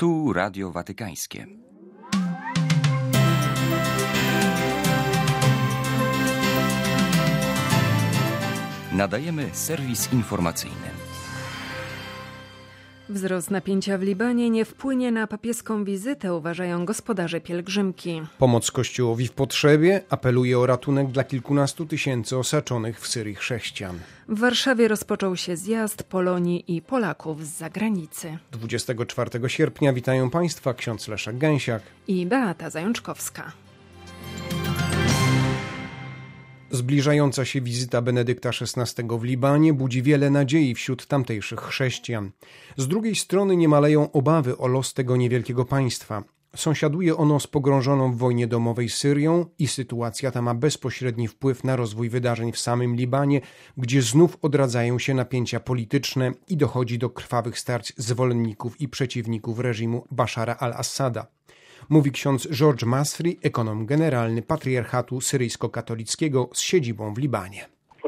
Tu Radio Watykańskie. Nadajemy serwis informacyjny. Wzrost napięcia w Libanie nie wpłynie na papieską wizytę, uważają gospodarze pielgrzymki. Pomoc Kościołowi w potrzebie apeluje o ratunek dla kilkunastu tysięcy osaczonych w Syrii chrześcijan. W Warszawie rozpoczął się zjazd Polonii i Polaków z zagranicy. 24 sierpnia witają Państwa ksiądz Leszek Gęsiak I Beata Zajączkowska. Zbliżająca się wizyta Benedykta XVI w Libanie budzi wiele nadziei wśród tamtejszych chrześcijan. Z drugiej strony nie maleją obawy o los tego niewielkiego państwa. Sąsiaduje ono z pogrążoną w wojnie domowej Syrią i sytuacja ta ma bezpośredni wpływ na rozwój wydarzeń w samym Libanie, gdzie znów odradzają się napięcia polityczne i dochodzi do krwawych starć zwolenników i przeciwników reżimu Bashara al-Assada. Mówi ksiądz George Masri, ekonom generalny Patriarchatu Syryjsko-Katolickiego z siedzibą w Libanie.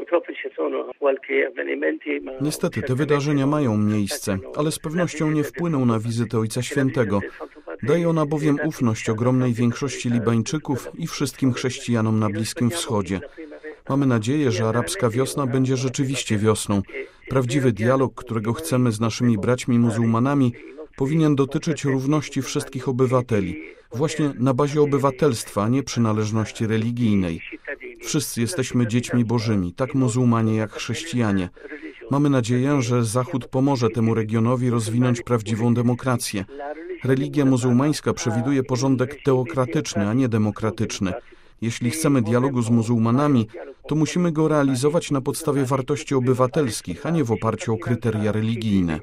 Niestety te wydarzenia mają miejsce, ale z pewnością nie wpłyną na wizytę Ojca Świętego. Daje ona bowiem ufność ogromnej większości Libańczyków i wszystkim chrześcijanom na Bliskim Wschodzie. Mamy nadzieję, że arabska wiosna będzie rzeczywiście wiosną. Prawdziwy dialog, którego chcemy z naszymi braćmi muzułmanami, powinien dotyczyć równości wszystkich obywateli, właśnie na bazie obywatelstwa, a nie przynależności religijnej. Wszyscy jesteśmy dziećmi bożymi, tak muzułmanie jak chrześcijanie. Mamy nadzieję, że Zachód pomoże temu regionowi rozwinąć prawdziwą demokrację. Religia muzułmańska przewiduje porządek teokratyczny, a nie demokratyczny. Jeśli chcemy dialogu z muzułmanami, to musimy go realizować na podstawie wartości obywatelskich, a nie w oparciu o kryteria religijne.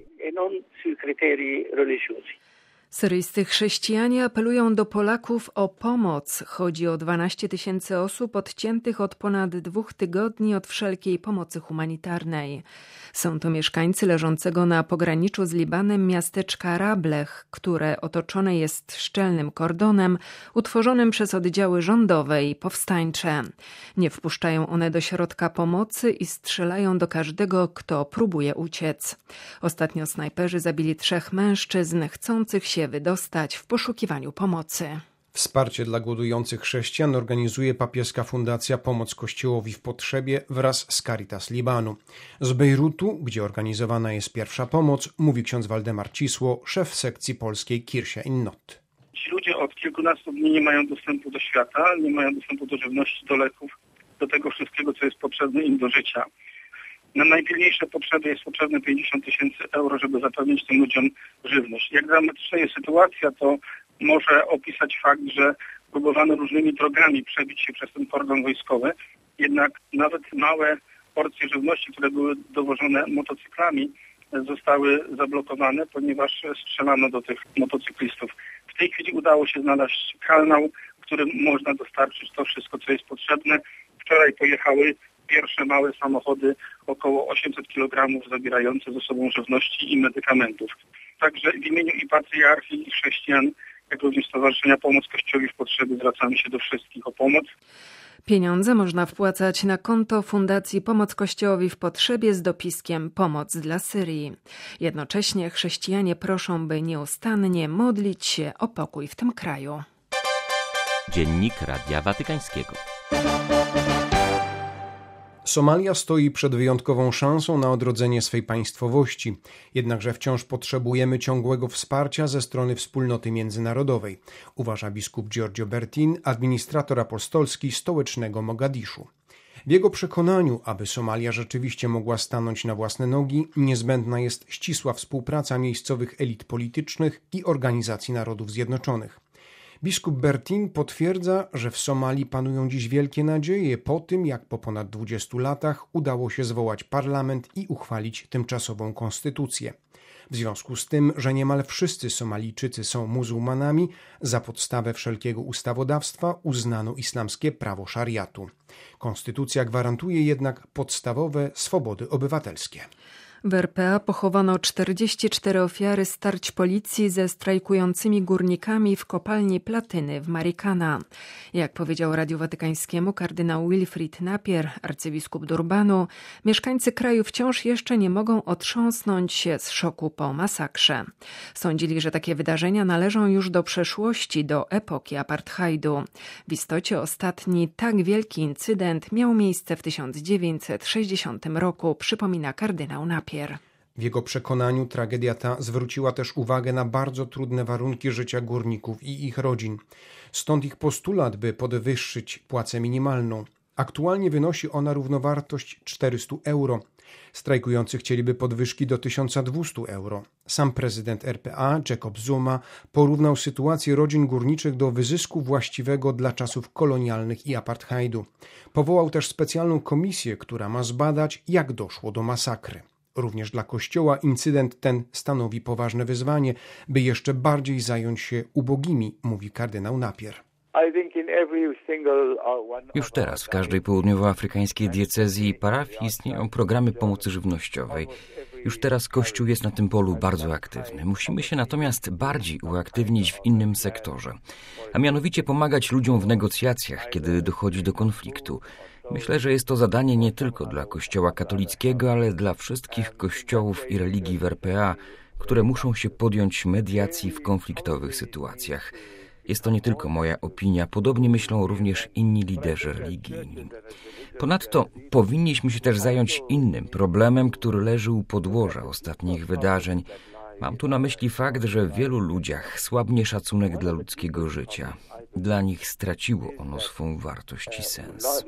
Syryjscy chrześcijanie apelują do Polaków o pomoc. Chodzi o 12 tysięcy osób odciętych od ponad 2 tygodni od wszelkiej pomocy humanitarnej. Są to mieszkańcy leżącego na pograniczu z Libanem miasteczka Rablech, które otoczone jest szczelnym kordonem utworzonym przez oddziały rządowe i powstańcze. Nie wpuszczają one do środka pomocy i strzelają do każdego, kto próbuje uciec. Ostatnio snajperzy zabili 3 mężczyzn chcących się wydostać w poszukiwaniu pomocy. Wsparcie dla głodujących chrześcijan organizuje papieska fundacja Pomoc Kościołowi w Potrzebie wraz z Caritas Libanu. Z Bejrutu, gdzie organizowana jest pierwsza pomoc, mówi ksiądz Waldemar Cisło, szef sekcji polskiej Kirche in Not. Ci ludzie od kilkunastu dni nie mają dostępu do świata, nie mają dostępu do żywności, do leków, do tego wszystkiego, co jest potrzebne im do życia. Na najpilniejsze potrzeby jest potrzebne 50 tysięcy euro, żeby zapewnić tym ludziom żywność. Jak dramatyczna jest sytuacja, to może opisać fakt, że próbowano różnymi drogami przebić się przez ten kordon wojskowy, jednak nawet małe porcje żywności, które były dowożone motocyklami, zostały zablokowane, ponieważ strzelano do tych motocyklistów. W tej chwili udało się znaleźć kanał, którym można dostarczyć to wszystko, co jest potrzebne. Wczoraj pojechały pierwsze małe samochody, około 800 kg zabierające ze sobą żywności i medykamentów. Także w imieniu i patriarchii, i chrześcijan, jak również Stowarzyszenia Pomoc Kościołowi w Potrzebie zwracamy się do wszystkich o pomoc. Pieniądze można wpłacać na konto Fundacji Pomoc Kościołowi w Potrzebie z dopiskiem Pomoc dla Syrii. Jednocześnie chrześcijanie proszą, by nieustannie modlić się o pokój w tym kraju. Dziennik Radia Watykańskiego. Somalia stoi przed wyjątkową szansą na odrodzenie swej państwowości, jednakże wciąż potrzebujemy ciągłego wsparcia ze strony wspólnoty międzynarodowej, uważa biskup Giorgio Bertin, administrator apostolski stołecznego Mogadiszu. W jego przekonaniu, aby Somalia rzeczywiście mogła stanąć na własne nogi, niezbędna jest ścisła współpraca miejscowych elit politycznych i Organizacji Narodów Zjednoczonych. Biskup Bertin potwierdza, że w Somalii panują dziś wielkie nadzieje po tym, jak po ponad 20 latach udało się zwołać parlament i uchwalić tymczasową konstytucję. W związku z tym, że niemal wszyscy Somalijczycy są muzułmanami, za podstawę wszelkiego ustawodawstwa uznano islamskie prawo szariatu. Konstytucja gwarantuje jednak podstawowe swobody obywatelskie. W RPA pochowano 44 ofiary starć policji ze strajkującymi górnikami w kopalni platyny w Marikana. Jak powiedział Radiu Watykańskiemu kardynał Wilfried Napier, arcybiskup Durbanu, mieszkańcy kraju wciąż jeszcze nie mogą otrząsnąć się z szoku po masakrze. Sądzili, że takie wydarzenia należą już do przeszłości, do epoki apartheidu. W istocie ostatni tak wielki incydent miał miejsce w 1960 roku, przypomina kardynał Napier. W jego przekonaniu tragedia ta zwróciła też uwagę na bardzo trudne warunki życia górników i ich rodzin. Stąd ich postulat, by podwyższyć płacę minimalną. Aktualnie wynosi ona równowartość 400 euro. Strajkujący chcieliby podwyżki do 1200 euro. Sam prezydent RPA, Jacob Zuma, porównał sytuację rodzin górniczych do wyzysku właściwego dla czasów kolonialnych i apartheidu. Powołał też specjalną komisję, która ma zbadać, jak doszło do masakry. Również dla Kościoła incydent ten stanowi poważne wyzwanie, by jeszcze bardziej zająć się ubogimi, mówi kardynał Napier. Już teraz w każdej południowoafrykańskiej diecezji i parafii istnieją programy pomocy żywnościowej. Już teraz Kościół jest na tym polu bardzo aktywny. Musimy się natomiast bardziej uaktywnić w innym sektorze, a mianowicie pomagać ludziom w negocjacjach, kiedy dochodzi do konfliktu. Myślę, że jest to zadanie nie tylko dla Kościoła katolickiego, ale dla wszystkich kościołów i religii w RPA, które muszą się podjąć mediacji w konfliktowych sytuacjach. Jest to nie tylko moja opinia, podobnie myślą również inni liderzy religijni. Ponadto powinniśmy się też zająć innym problemem, który leży u podłoża ostatnich wydarzeń. Mam tu na myśli fakt, że w wielu ludziach słabnie szacunek dla ludzkiego życia. Dla nich straciło ono swą wartość i sens.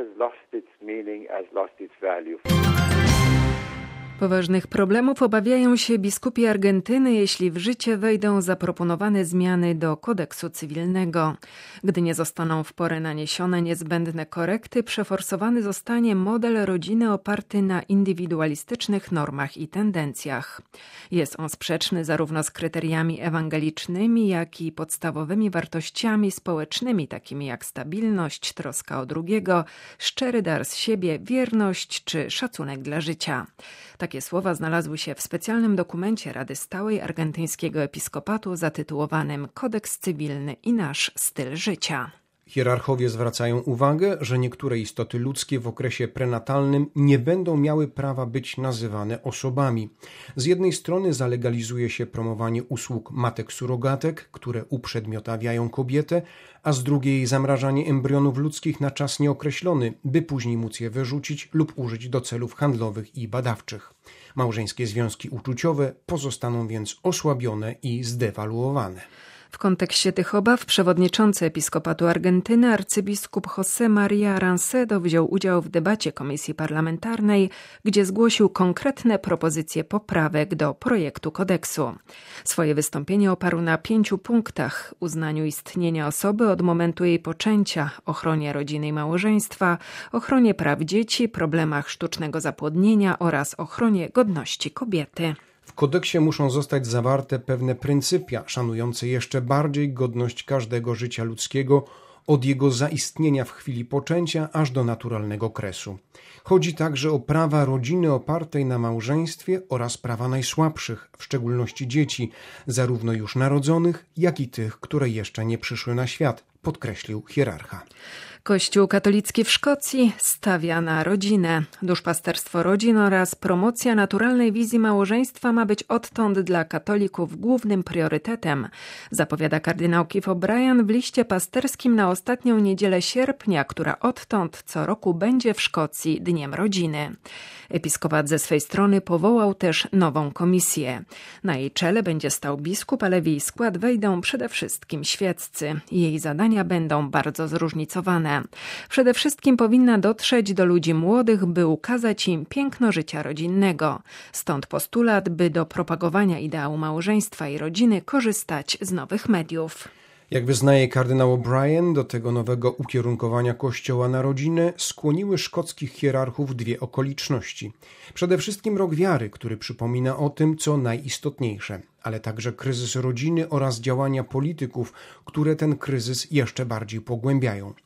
Poważnych problemów obawiają się biskupi Argentyny, jeśli w życie wejdą zaproponowane zmiany do kodeksu cywilnego. Gdy nie zostaną w porę naniesione niezbędne korekty, przeforsowany zostanie model rodziny oparty na indywidualistycznych normach i tendencjach. Jest on sprzeczny zarówno z kryteriami ewangelicznymi, jak i podstawowymi wartościami społecznymi, takimi jak stabilność, troska o drugiego, szczery dar z siebie, wierność czy szacunek dla życia. Takie słowa znalazły się w specjalnym dokumencie Rady Stałej Argentyńskiego Episkopatu zatytułowanym Kodeks Cywilny i nasz styl życia. Hierarchowie zwracają uwagę, że niektóre istoty ludzkie w okresie prenatalnym nie będą miały prawa być nazywane osobami. Z jednej strony zalegalizuje się promowanie usług matek surogatek, które uprzedmiotawiają kobietę, a z drugiej zamrażanie embrionów ludzkich na czas nieokreślony, by później móc je wyrzucić lub użyć do celów handlowych i badawczych. Małżeńskie związki uczuciowe pozostaną więc osłabione i zdewaluowane. W kontekście tych obaw przewodniczący Episkopatu Argentyny arcybiskup José María Arancedo wziął udział w debacie komisji parlamentarnej, gdzie zgłosił konkretne propozycje poprawek do projektu kodeksu. Swoje wystąpienie oparł na 5 punktach: uznaniu istnienia osoby od momentu jej poczęcia, ochronie rodziny i małżeństwa, ochronie praw dzieci, problemach sztucznego zapłodnienia oraz ochronie godności kobiety. W kodeksie muszą zostać zawarte pewne pryncypia szanujące jeszcze bardziej godność każdego życia ludzkiego od jego zaistnienia w chwili poczęcia aż do naturalnego kresu. Chodzi także o prawa rodziny opartej na małżeństwie oraz prawa najsłabszych, w szczególności dzieci, zarówno już narodzonych, jak i tych, które jeszcze nie przyszły na świat, podkreślił hierarcha. Kościół katolicki w Szkocji stawia na rodzinę. Duszpasterstwo rodzin oraz promocja naturalnej wizji małżeństwa ma być odtąd dla katolików głównym priorytetem, zapowiada kardynał Keith O'Brien w liście pasterskim na ostatnią niedzielę sierpnia, która odtąd co roku będzie w Szkocji Dniem Rodziny. Episkopat ze swej strony powołał też nową komisję. Na jej czele będzie stał biskup, ale w jej skład wejdą przede wszystkim świeccy. Jej zadania będą bardzo zróżnicowane. Przede wszystkim powinna dotrzeć do ludzi młodych, by ukazać im piękno życia rodzinnego. Stąd postulat, by do propagowania ideału małżeństwa i rodziny korzystać z nowych mediów. Jak wyznaje kardynał O'Brien, do tego nowego ukierunkowania Kościoła na rodzinę skłoniły szkockich hierarchów 2 okoliczności. Przede wszystkim rok wiary, który przypomina o tym, co najistotniejsze, ale także kryzys rodziny oraz działania polityków, które ten kryzys jeszcze bardziej pogłębiają.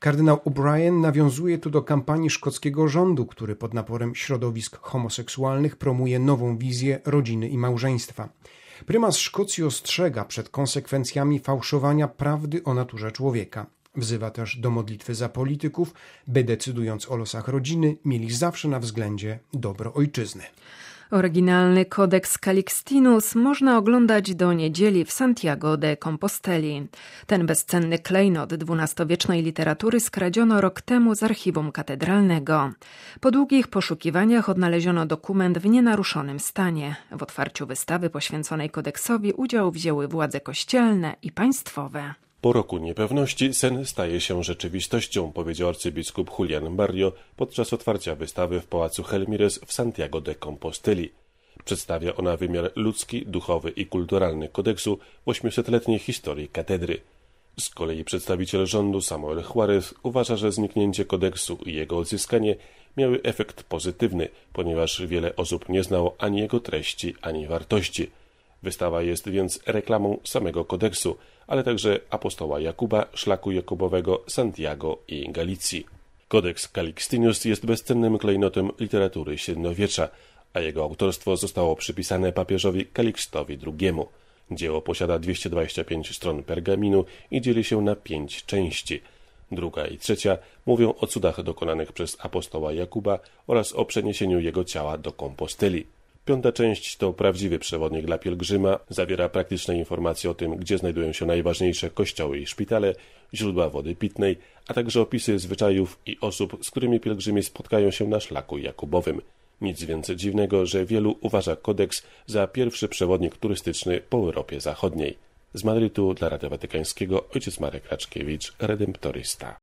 Kardynał O'Brien nawiązuje tu do kampanii szkockiego rządu, który pod naporem środowisk homoseksualnych promuje nową wizję rodziny i małżeństwa. Prymas Szkocji ostrzega przed konsekwencjami fałszowania prawdy o naturze człowieka. Wzywa też do modlitwy za polityków, by decydując o losach rodziny, mieli zawsze na względzie dobro ojczyzny. Oryginalny Codex Calixtinus można oglądać do niedzieli w Santiago de Composteli. Ten bezcenny klejnot XII-wiecznej literatury skradziono rok temu z archiwum katedralnego. Po długich poszukiwaniach odnaleziono dokument w nienaruszonym stanie. W otwarciu wystawy poświęconej kodeksowi udział wzięły władze kościelne i państwowe. Po roku niepewności sen staje się rzeczywistością, powiedział arcybiskup Julian Barrio podczas otwarcia wystawy w Pałacu Helmires w Santiago de Composteli. Przedstawia ona wymiar ludzki, duchowy i kulturalny kodeksu w 800-letniej historii katedry. Z kolei przedstawiciel rządu Samuel Juarez uważa, że zniknięcie kodeksu i jego odzyskanie miały efekt pozytywny, ponieważ wiele osób nie znało ani jego treści, ani wartości. Wystawa jest więc reklamą samego kodeksu, ale także apostoła Jakuba, szlaku Jakubowego, Santiago i Galicji. Codex Calixtinus jest bezcennym klejnotem literatury średniowiecza, a jego autorstwo zostało przypisane papieżowi Kalixtowi II. Dzieło posiada 225 stron pergaminu i dzieli się na 5 części. Druga i trzecia mówią o cudach dokonanych przez apostoła Jakuba oraz o przeniesieniu jego ciała do Komposteli. Piąta część to prawdziwy przewodnik dla pielgrzyma, zawiera praktyczne informacje o tym, gdzie znajdują się najważniejsze kościoły i szpitale, źródła wody pitnej, a także opisy zwyczajów i osób, z którymi pielgrzymi spotkają się na szlaku jakubowym. Nic więc dziwnego, że wielu uważa kodeks za pierwszy przewodnik turystyczny po Europie Zachodniej. Z Madrytu dla Radia Watykańskiego ojciec Marek Raczkiewicz, redemptorysta.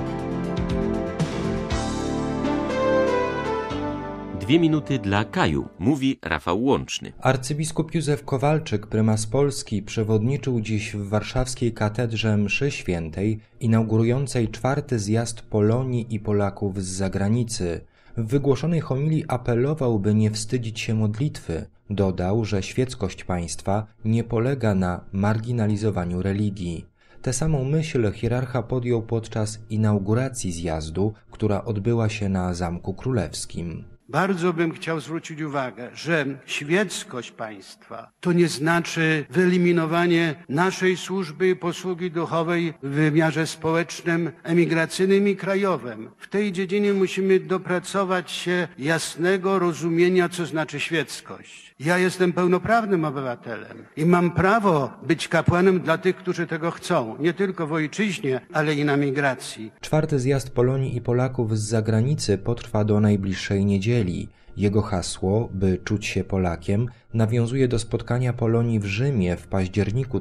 2 minuty dla Kaju, mówi Rafał Łączny. Arcybiskup Józef Kowalczyk, prymas Polski, przewodniczył dziś w warszawskiej katedrze mszy świętej inaugurującej 4. zjazd Polonii i Polaków z zagranicy. W wygłoszonej homilii apelował, by nie wstydzić się modlitwy. Dodał, że świeckość państwa nie polega na marginalizowaniu religii. Tę samą myśl hierarcha podjął podczas inauguracji zjazdu, która odbyła się na Zamku Królewskim. Bardzo bym chciał zwrócić uwagę, że świeckość państwa to nie znaczy wyeliminowanie naszej służby i posługi duchowej w wymiarze społecznym, emigracyjnym i krajowym. W tej dziedzinie musimy dopracować się jasnego rozumienia, co znaczy świeckość. Ja jestem pełnoprawnym obywatelem i mam prawo być kapłanem dla tych, którzy tego chcą, nie tylko w ojczyźnie, ale i na migracji. 4. zjazd Polonii i Polaków z zagranicy potrwa do najbliższej niedzieli. Jego hasło, by czuć się Polakiem, nawiązuje do spotkania Polonii w Rzymie w październiku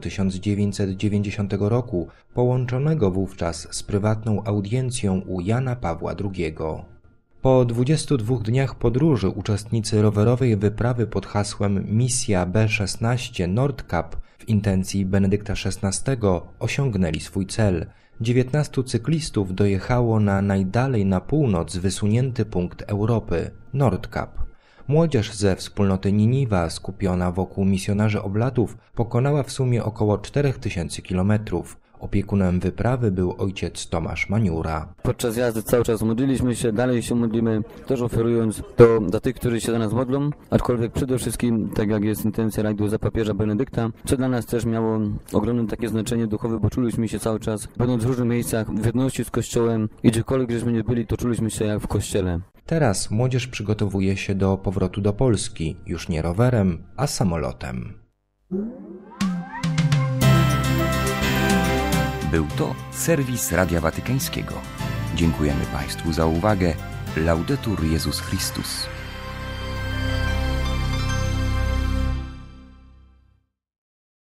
1990 roku, połączonego wówczas z prywatną audiencją u Jana Pawła II. Po 22 dniach podróży uczestnicy rowerowej wyprawy pod hasłem Misja B16 Nordkap w intencji Benedykta XVI osiągnęli swój cel. 19 cyklistów dojechało na najdalej na północ wysunięty punkt Europy – Nordkap. Młodzież ze wspólnoty Niniwa, skupiona wokół misjonarzy oblatów, pokonała w sumie około 4000 kilometrów. Opiekunem wyprawy był ojciec Tomasz Maniura. Podczas jazdy cały czas modliliśmy się, dalej się modlimy, też oferując to dla tych, którzy się za nas modlą, aczkolwiek przede wszystkim, tak jak jest intencja rajdu za papieża Benedykta, co dla nas też miało ogromne takie znaczenie duchowe, bo czuliśmy się cały czas, będąc w różnych miejscach, w jedności z Kościołem i gdziekolwiek żeśmy nie byli, to czuliśmy się jak w Kościele. Teraz młodzież przygotowuje się do powrotu do Polski, już nie rowerem, a samolotem. Był to serwis Radia Watykańskiego. Dziękujemy Państwu za uwagę. Laudetur Jezus Chrystus.